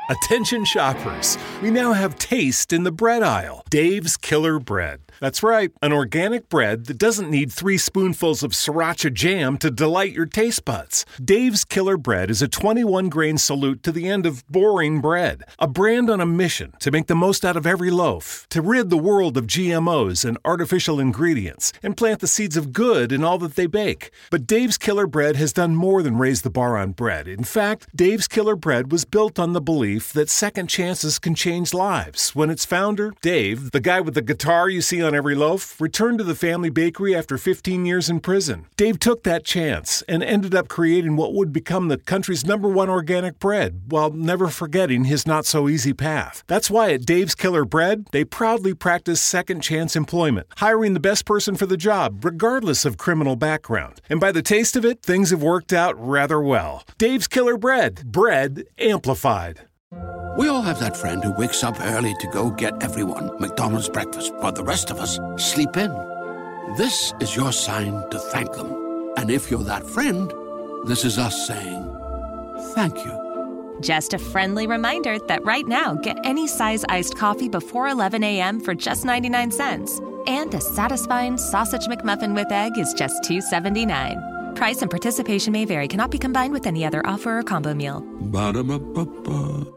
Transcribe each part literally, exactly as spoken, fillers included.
Attention shoppers, we now have taste in the bread aisle. Dave's Killer Bread. That's right, an organic bread that doesn't need three spoonfuls of sriracha jam to delight your taste buds. Dave's Killer Bread is a twenty-one grain salute to the end of boring bread. A brand on a mission to make the most out of every loaf, to rid the world of G M Os and artificial ingredients, and plant the seeds of good in all that they bake. But Dave's Killer Bread has done more than raise the bar on bread. In fact, Dave's Killer Bread was built on the belief that second chances can change lives. When its founder, Dave, the guy with the guitar you see on every loaf, returned to the family bakery after fifteen years in prison. Dave took that chance and ended up creating what would become the country's number one organic bread, while never forgetting his not-so-easy path. That's why at Dave's Killer Bread, they proudly practice second chance employment, hiring the best person for the job, regardless of criminal background. And by the taste of it, things have worked out rather well. Dave's Killer Bread. Bread amplified. We all have that friend who wakes up early to go get everyone McDonald's breakfast, while the rest of us sleep in. This is your sign to thank them. And if you're that friend, this is us saying thank you. Just a friendly reminder that right now, get any size iced coffee before eleven a.m. for just ninety-nine cents. And a satisfying sausage McMuffin with egg is just two seventy-nine. Price and participation may vary. Cannot be combined with any other offer or combo meal. Ba-da-ba-ba-ba.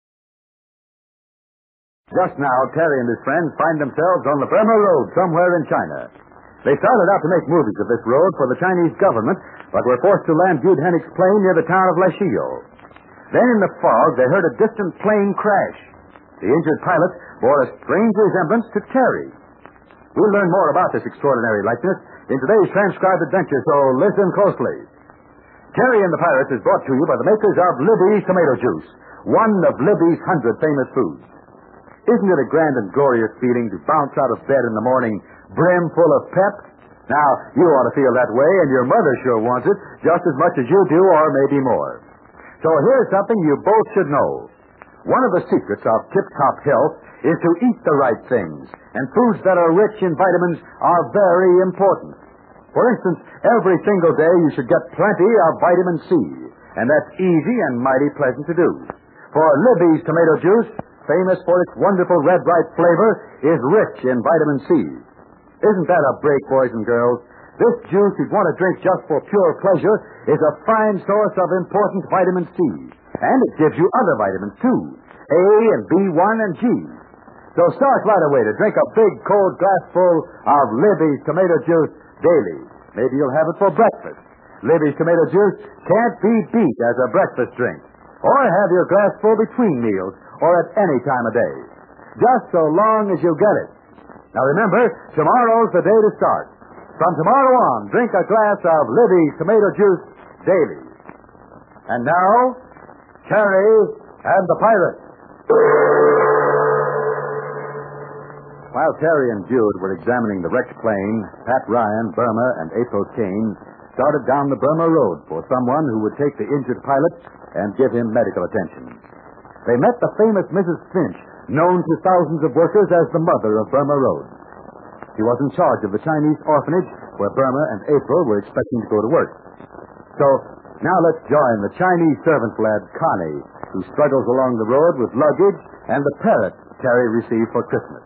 Just now, Terry and his friends find themselves on the Burma Road somewhere in China. They started out to make movies of this road for the Chinese government, but were forced to land Jude Hennick's plane near the town of Lashio. Then in the fog, they heard a distant plane crash. The injured pilot bore a strange resemblance to Terry. We'll learn more about this extraordinary likeness in today's transcribed adventure, so listen closely. Terry and the Pirates is brought to you by the makers of Libby's Tomato Juice, one of Libby's hundred famous foods. Isn't it a grand and glorious feeling to bounce out of bed in the morning brim full of pep? Now, you ought to feel that way, and your mother sure wants it just as much as you do, or maybe more. So here's something you both should know. One of the secrets of tip-top health is to eat the right things, and foods that are rich in vitamins are very important. For instance, every single day you should get plenty of vitamin C, and that's easy and mighty pleasant to do. For Libby's Tomato Juice, famous for its wonderful red ripe flavor, is rich in vitamin C. Isn't that a break, boys and girls? This juice you'd want to drink just for pure pleasure is a fine source of important vitamin C. And it gives you other vitamins, too, A and B one and G. So start right away to drink a big, cold glassful of Libby's Tomato Juice daily. Maybe you'll have it for breakfast. Libby's Tomato Juice can't be beat as a breakfast drink. Or have your glassful between meals, or at any time of day. Just so long as you get it. Now remember, tomorrow's the day to start. From tomorrow on, drink a glass of Libby's Tomato Juice daily. And now, Terry and the Pirates. While Terry and Jude were examining the wrecked plane, Pat Ryan, Burma, and April Kane started down the Burma Road for someone who would take the injured pilot and give him medical attention. They met the famous Missus Finch, known to thousands of workers as the mother of Burma Road. She was in charge of the Chinese orphanage where Burma and April were expecting to go to work. So, now let's join the Chinese servant lad, Connie, who struggles along the road with luggage and the parrot Terry received for Christmas.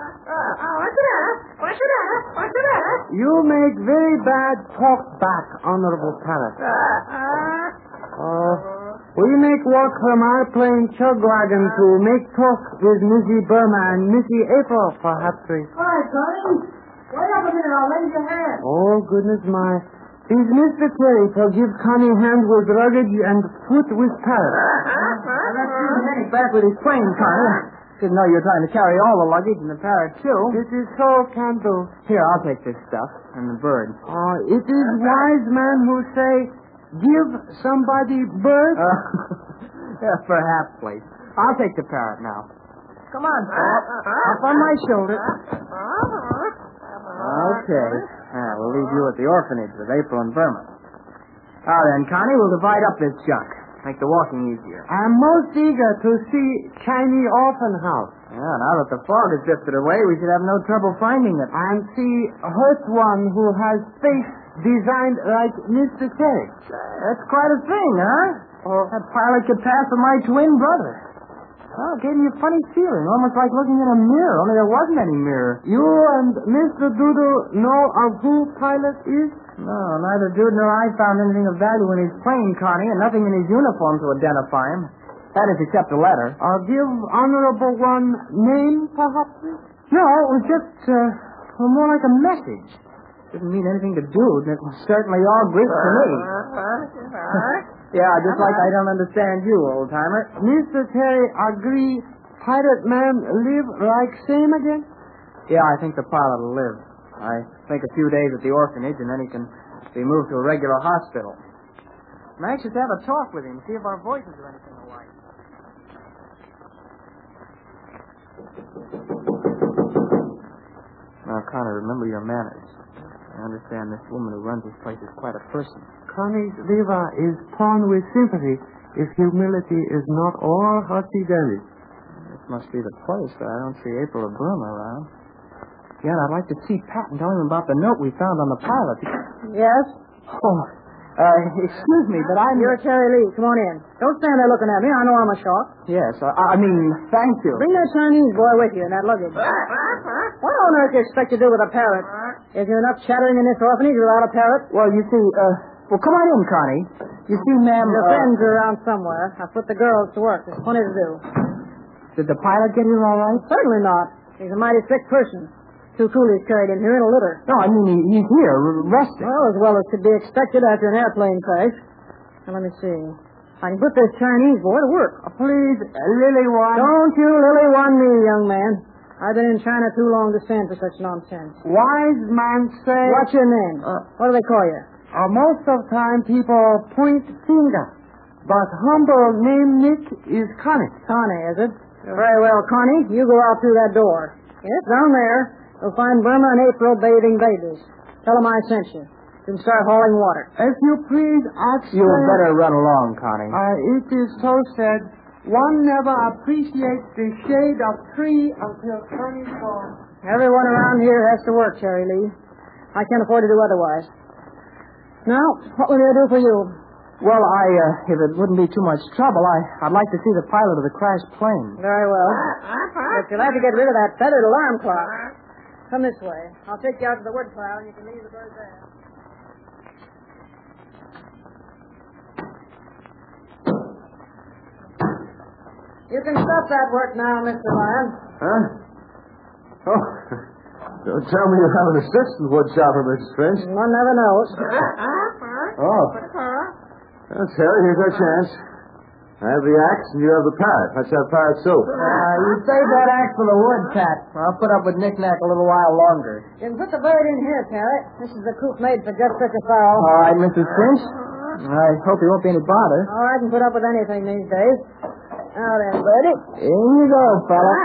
You make very bad talk back, Honorable Parrot. Uh, we make walk from our plane chug wagon to make talk with Missy Burma and Missy April, perhaps. Hi, Connie. Wait up a minute, I'll lend you a hand. Oh, goodness my. Is Mister Terry to give Connie hand with luggage and foot with parrot? Let's see Hennick back with his plane, Connie. Didn't know you were trying to carry all the luggage and the parrot, too. This is so can do. Here, I'll take this stuff and the bird. Uh, it is wise men who say, give somebody bird. Uh, yeah, perhaps, please. I'll take the parrot now. Come on, Pat. Up on my shoulder. Okay. Now, we'll leave you at the orphanage with April and Burma. Now then, Connie, we'll divide up this junk. Make the walking easier. I'm most eager to see Chinese orphan house. Yeah, now that the fog has drifted away, we should have no trouble finding it. And see hurt one who has face designed like Mister Terry. That's quite a thing, huh? Oh. That pilot could pass for my twin brother. Well, it gave me a funny feeling, almost like looking in a mirror, only there wasn't any mirror. You and Mister Doodle know of who Pilot is? No, neither Dude nor I found anything of value in his plane, Connie, and nothing in his uniform to identify him. That is, except a letter. I'll give Honorable One name, perhaps? No, it was just, uh, well, more like a message. Didn't mean anything to Dude, and it was certainly all Greek to me. Yeah, just like I don't understand you, old-timer. Mister Terry agree Pirate Man live like same again? Yeah, I think the pilot will live. I think a few days at the orphanage, and then he can be moved to a regular hospital. I'm anxious to have a talk with him, see if our voices are anything alike. Now, Connor, remember your manners. I understand this woman who runs this place is quite a person. Connie's diva is torn with sympathy if humility is not all husky-dusky. This must be the place, but I don't see April or Burma around. Yeah, and I'd like to see Pat and tell him about the note we found on the pilot. Yes? Oh, uh, excuse me, but I'm... You're Terry Lee. Come on in. Don't stand there looking at me. I know I'm a shark. Yes, I, I mean, thank you. Bring that Chinese boy with you in that luggage. What on earth do you expect to do with a parrot? Is there enough chattering in this orphanage without a parrot? Well, you see, uh, well, come on in, Connie. You see, ma'am... Your uh, friends are around somewhere. I've put the girls to work. There's plenty to do. Did the pilot get here all right? Certainly not. He's a mighty sick person. Two coolies carried him here in a litter. No, I mean, he, he's here, resting. Well, as well as could be expected after an airplane crash. Now, let me see. I can put this Chinese boy to work. Oh, please, uh, Lily One. Don't you Lily One me, young man. I've been in China too long to stand for such nonsense. Wise man say... What's your name? Uh, what do they call you? Uh, most of time people point finger. But humble name Nick is Connie. Connie, is it? Very well, Connie. You go out through that door. Yes, down there. You'll find Burma and April bathing babies. Tell them I sent you. You can start hauling water. If you please, ask... You had better run along, Connie. Uh, it is so said, one never appreciates the shade of tree until Connie falls. Everyone around here has to work, Cherry Lee. I can't afford to do otherwise. Now, what will I do for you? Well, I, uh, if it wouldn't be too much trouble, I, I'd like to see the pilot of the crashed plane. Very well. But you'll have to get rid of that feathered alarm clock. Come this way. I'll take you out to the wood pile, and you can leave the bird there. You can stop that work now, Mister Lyon. Huh? Oh, don't tell me you have an assistant woodchopper, Missus Finch. One never knows. Oh. Well, Terry, here's our chance. I have the axe, and you have the parrot. Let's have parrot soup. Uh, you save that axe for the wood, Pat. I'll put up with knick-knack a little while longer. You can put the bird in here, Parrot. This is the coop made for just such a fowl. All right, Missus Finch. I hope he won't be any bother. Oh, I can put up with anything these days. Now then, birdie. In you go, fella.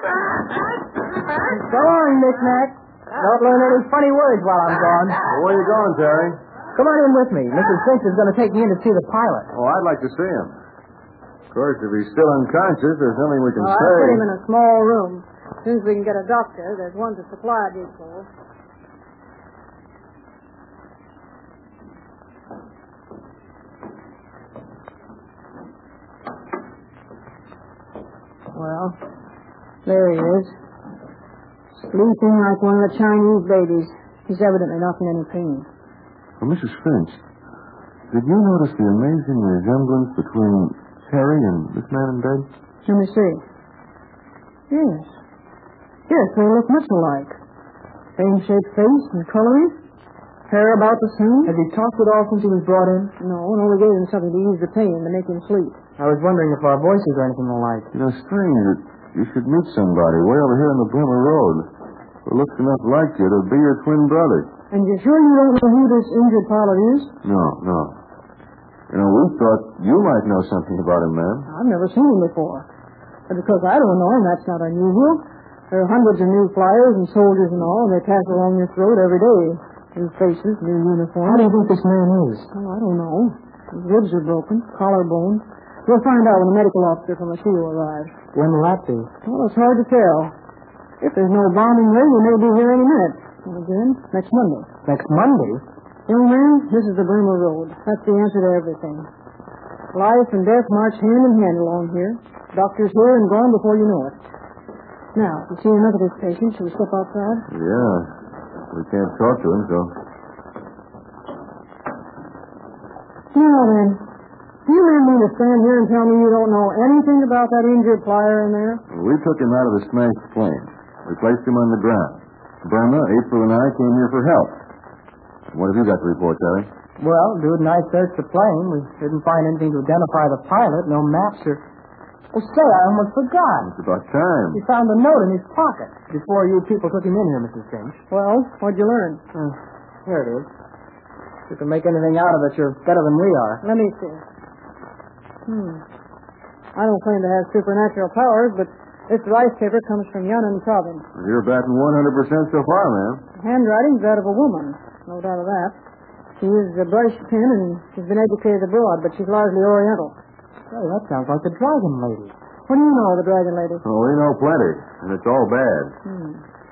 Go on, knick-knack. Don't learn any funny words while I'm gone. Well, where are you going, Terry? Come on in with me. Missus Finch is going to take me in to see the pilot. Oh, I'd like to see him. Of course, if he's still unconscious, there's nothing we can Oh, I'll say. put him in a small room. As soon as we can get a doctor, there's one to supply a depot. Well, there he is. Sleeping like one of the Chinese babies. He's evidently not in any pain. Well, Missus Finch, did you notice the amazing resemblance between Terry and this man in bed? Let me see. Yes. Yes, they look much alike. Same shaped face and coloring. Hair about the same. Has he talked at all since he was brought in? No, and only gave him something to ease the pain to make him sleep. I was wondering if our voices are anything alike. You know, strange that you should meet somebody way over here on the Bremer Road who looks enough like you to be your twin brother. And you're sure you don't know who this injured pilot is? No, no. You know, we thought you might know something about him, ma'am. I've never seen him before. But because I don't know him, that's not unusual. There are hundreds of new flyers and soldiers and all, and they pass along this road every day. New faces, new uniforms. How do you think this man is? Oh, I don't know. His ribs are broken, collarbone. We'll find out when the medical officer from the C O arrives. When will that be? Well, it's hard to tell. If there's no bombing ring, we may be here any minute. And again, next Monday. Next Monday? Young man, this is the Bremer Road. That's the answer to everything. Life and death march hand in hand along here. Doctor's here and gone before you know it. Now, if you see enough of this patient, shall we step outside? Yeah. We can't talk to him, so... Now then, do you really mean to stand here and tell me you don't know anything about that injured flyer in there? We took him out of the smashed plane. We placed him on the ground. Burma, April, and I came here for help. What have you got to report, Terry? Well, dude and I searched the plane. We didn't find anything to identify the pilot, no maps or... Oh, say, I almost forgot. It's about time. He found a note in his pocket before you people took him in here, Missus Finch. Well, what'd you learn? Uh, here it is. If you can make anything out of it, you're better than we are. Let me see. Hmm. I don't claim to have supernatural powers, but this rice paper comes from Yunnan province. You're batting one hundred percent so far, ma'am. The handwriting's that of a woman. No doubt of that. She uses a brush pen and she's been educated abroad, but she's largely Oriental. Say, that sounds like the Dragon Lady. What do you know of the Dragon Lady? Oh, we know plenty, and it's all bad. Hmm.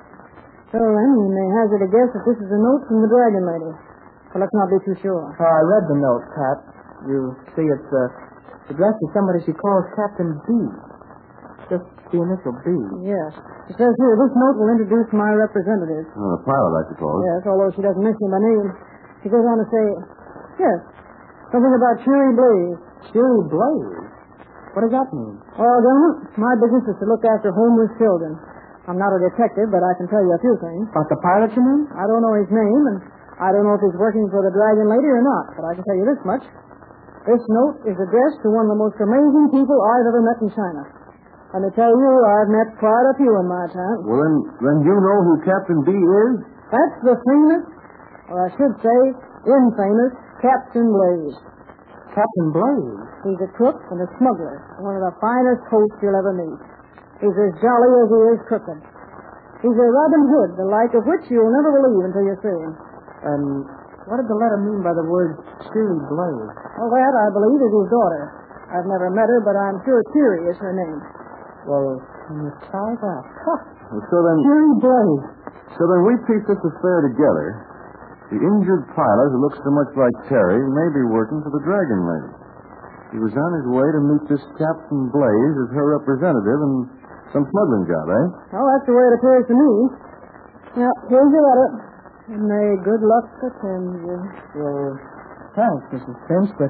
So then, we may hazard a guess that this is a note from the Dragon Lady. But let's not be too sure. Oh, I read the note, Pat. You see, it's uh, addressed to somebody she calls Captain B. Just the initial B. Yes. It says here, this note will introduce my representative. Oh, the pilot, I suppose. Yes, although she doesn't mention my name. She goes on to say, yes, something about Cheery Blaze. Cheery Blaze? What does that mean? Well, gentlemen, my business is to look after homeless children. I'm not a detective, but I can tell you a few things. About the pilot, you mean? I don't know his name, and I don't know if he's working for the Dragon Lady or not, but I can tell you this much. This note is addressed to one of the most amazing people I've ever met in China. Let me tell you, I've met quite a few in my time. Well, then, then you know who Captain B is? That's the famous, or I should say, infamous, Captain Blaze. Captain Blaze? He's a crook and a smuggler, one of the finest hosts you'll ever meet. He's as jolly as he is crooked. He's a Robin Hood, the like of which you'll never believe until you see him. And what did the letter mean by the word Cheery Blaze? Well, that, I believe, is his daughter. I've never met her, but I'm sure Cheery is her name. Well, can you try that? Huh. Well, so then... Cheery Blaze. So then we piece this affair together. The injured pilot, who looks so much like Terry, may be working for the Dragon Lady. He was on his way to meet this Captain Blaze as her representative in some smuggling job, eh? Well, that's the way it appears to me. Now, here's your letter. And may good luck attend you. Well, thanks, Missus Finch, but...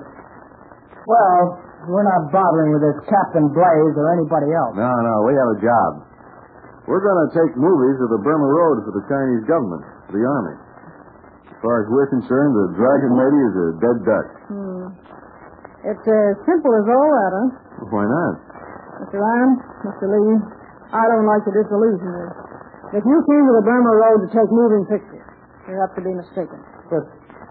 Well, we're not bothering with this Captain Blaze or anybody else. No, no, we have a job. We're going to take movies of the Burma Road for the Chinese government, for the Army. As far as we're concerned, the Dragon Lady is a dead duck. Hmm. It's as simple as all that, huh? Well, why not? Mister Ryan, Mister Lee, I don't like to disillusion you. If you came to the Burma Road to take moving pictures, you're apt to be mistaken. But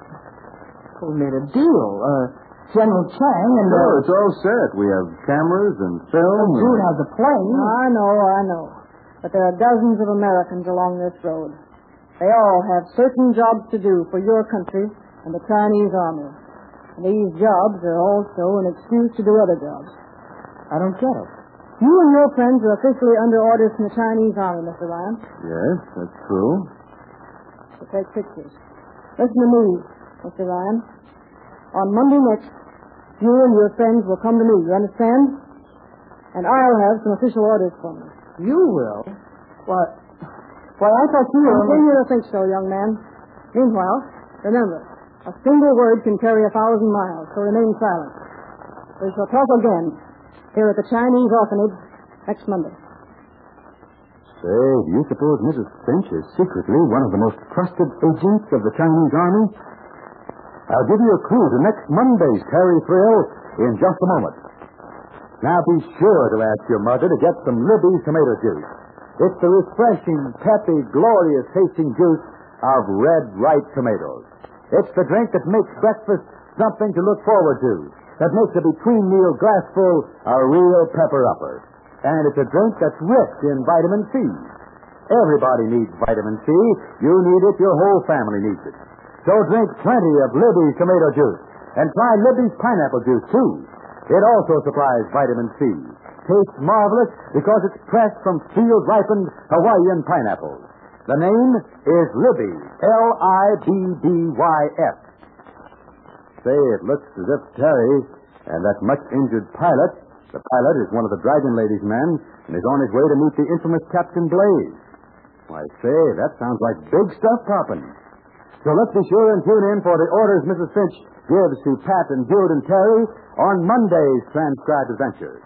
we made a deal. Uh, General Chang and... No, uh, it's all set. We have cameras and film. Well, Jude and... has a plane. I know, I know. But there are dozens of Americans along this road. They all have certain jobs to do for your country and the Chinese Army. And these jobs are also an excuse to do other jobs. I don't get it. You and your friends are officially under orders from the Chinese Army, Mister Ryan. Yes, that's true. To take pictures. Listen to me, Mister Ryan. On Monday next, you and your friends will come to me, you understand? And I'll have some official orders from you. You will? What? Why, I thought you were... Continue to think so, young man. Meanwhile, remember, a single word can carry a thousand miles, so remain silent. We shall talk again here at the Chinese orphanage next Monday. Say, do you suppose Missus Finch is secretly one of the most trusted agents of the Chinese Army? I'll give you a clue to next Monday's Terry Thrill in just a moment. Now be sure to ask your mother to get some Libby's tomato juice. It's the refreshing, peppy, glorious tasting juice of red ripe tomatoes. It's the drink that makes breakfast something to look forward to, that makes a between-meal glassful a real pepper-upper. And it's a drink that's rich in vitamin C. Everybody needs vitamin C. You need it, your whole family needs it. So drink plenty of Libby's tomato juice. And try Libby's pineapple juice, too. It also supplies vitamin C. Tastes marvelous because it's pressed from field-ripened Hawaiian pineapples. The name is Libby, L I B B Y S. Say, it looks as if Terry And that much-injured pilot, the pilot is one of the Dragon Lady's men and is on his way to meet the infamous Captain Blaze. Why, say, that sounds like big stuff popping. So let's be sure and tune in for the orders Missus Finch gives to Pat and Jude and Terry on Monday's transcribed adventures.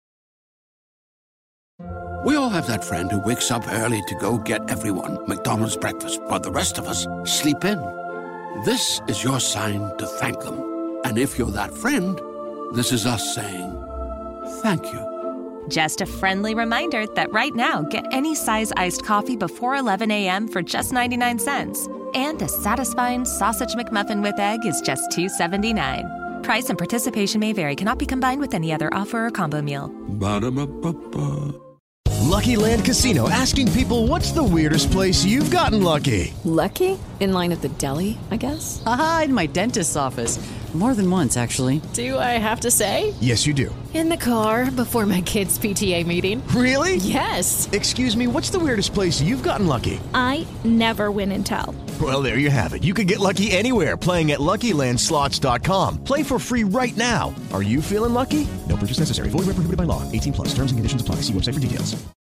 We all have that friend who wakes up early to go get everyone McDonald's breakfast, while the rest of us sleep in. This is your sign to thank them. And if you're that friend, this is us saying thank you. Just a friendly reminder that right now, get any size iced coffee before eleven a.m. for just ninety-nine cents. And a satisfying sausage McMuffin with egg is just two seventy-nine. Price and participation may vary. Cannot be combined with any other offer or combo meal. Ba-da-ba-ba-ba. Lucky Land Casino, asking people, what's the weirdest place you've gotten lucky? Lucky? In line at the deli, I guess? Aha, in my dentist's office. More than once, actually. Do I have to say? Yes, you do. In the car before my kids' P T A meeting. Really? Yes. Excuse me, what's the weirdest place you've gotten lucky? I never win and tell. Well, there you have it. You can get lucky anywhere, playing at Lucky Land Slots dot com. Play for free right now. Are you feeling lucky? No purchase necessary. Void where prohibited by law. eighteen plus. Terms and conditions apply. See website for details.